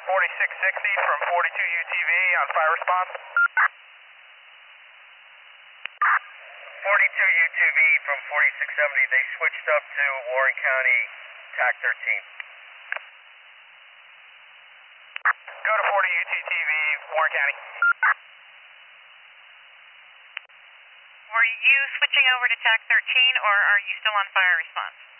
4660 from 42 UTV on fire response. 42 UTV from 4670, they switched up to Warren County TAC 13. Go to 40 UTV, Warren County. Were you switching over to TAC 13 or are you still on fire response?